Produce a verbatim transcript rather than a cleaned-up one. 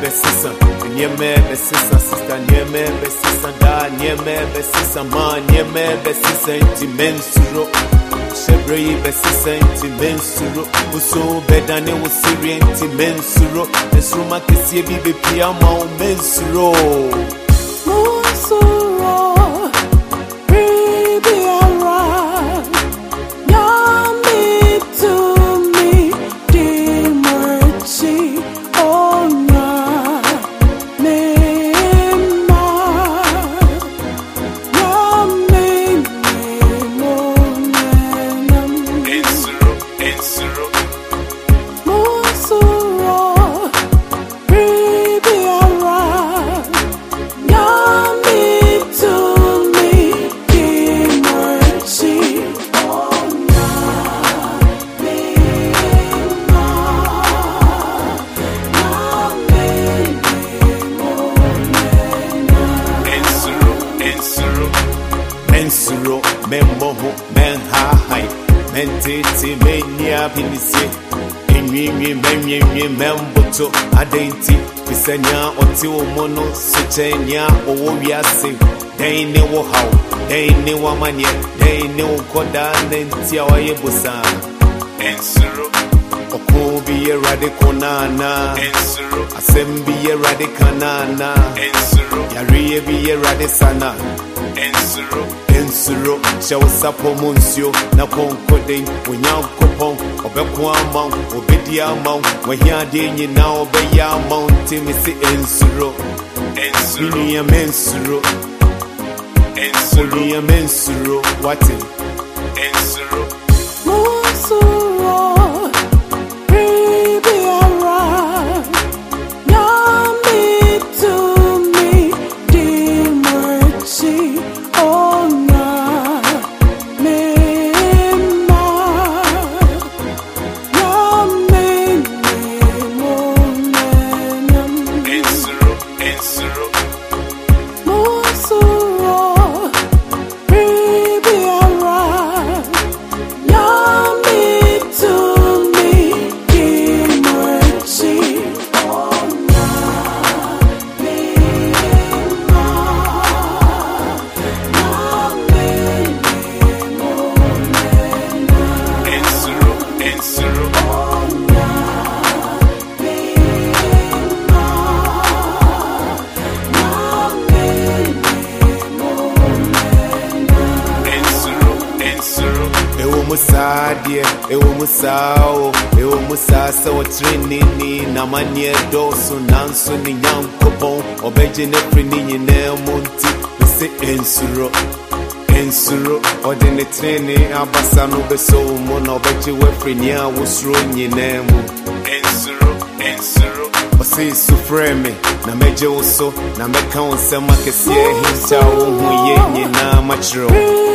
besisa, nyeme besisa, sister nyeme besisa, da nyeme besisa, ma nyeme besisa, inti mensuro. Shebrei besisa, inti mensuro. Uso bedane usiri, inti mensuro. Esruma kesiye bibe piyama o mensuro. Mensuro. Mensuro, memmoho, men ha hai, mentiti menia pinisi, enyi menyi memboto, adenti, pisanya oti omono, suchenya owo wiase, deine wo how, deine wo manye, deine wo koda nenti awaye busa. Ensuro, okobi radical nana, ensuro, asembi radical nana, ensuro, yariye bi radisana. Ensuro, ensuro, shall sapo munsio, na concoding, when young copon, obekwa mount, obedia mount, when he are ding now, obey ya mount, Timothy ensuro, ensuro, mensuro, ensuro, mensuro, what in ensuro, mensuro. Musadia, ewo musao, ewo musasa wa trinini na manye doso nanso ni nyankopon obeje ne prini nyina munti se ensuro ensuro odene treni abasa no beso mo na obeje we prini a wosro nyina mu ensuro ensuro ose sufreme na meje oso na meka onsema kese hinta wo hu ye nyina machro.